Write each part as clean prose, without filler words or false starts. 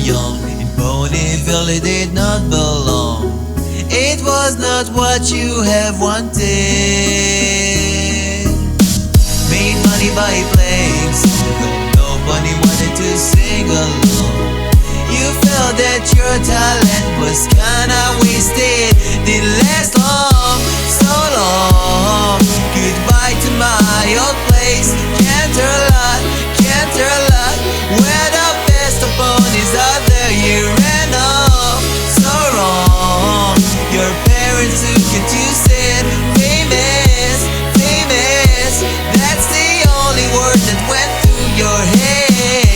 young. In Ponyville it did not belong. It was not what you have wanted. Made money by playing song, nobody wanted to sing along. You felt that your talent was kinda wasted. Didn't last long, so long. Goodbye to my old place. Canterlot, Canterlot, where the best of ponies are there. You ran off, so wrong. Your parents look at you, said famous, famous. That's the only word that went through your head.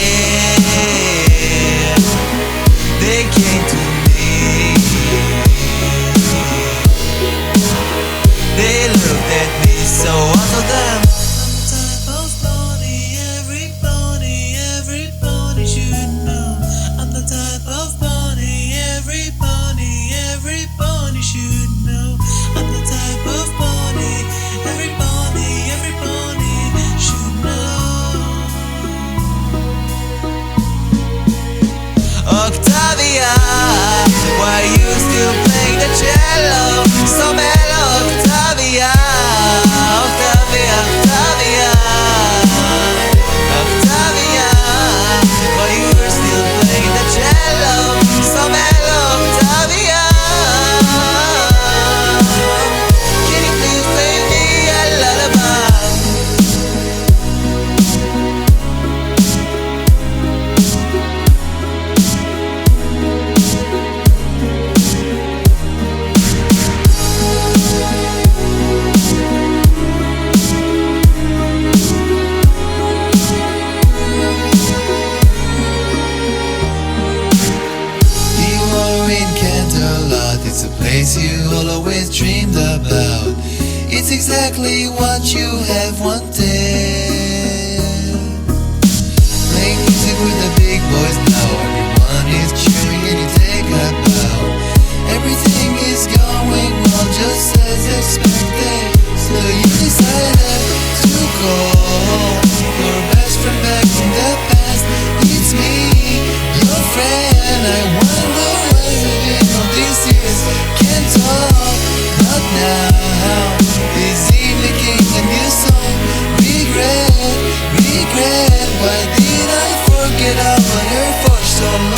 They came to me. They looked at me, so I told them, I'm the type of pony every pony should know. I'm the type of pony every pony should know. Octavia, why you still playing the cello? So mellow, Octavia, Octavia, Octavia, Octavia, why you are still playing the cello? So mellow, Octavia. Can you please play me a lullaby? It's a place you always dreamed about. It's exactly what you have wanted. Playing music with the big boys now. Everyone is cheering and you take a bow. Everything is going well just as expected. So you decided to call your best friend back from the past. It's me, your friend. I wonder where you've been all these years. Can't talk, not now. This evening came a new song. Regret, regret. Why did I forget about her for so long?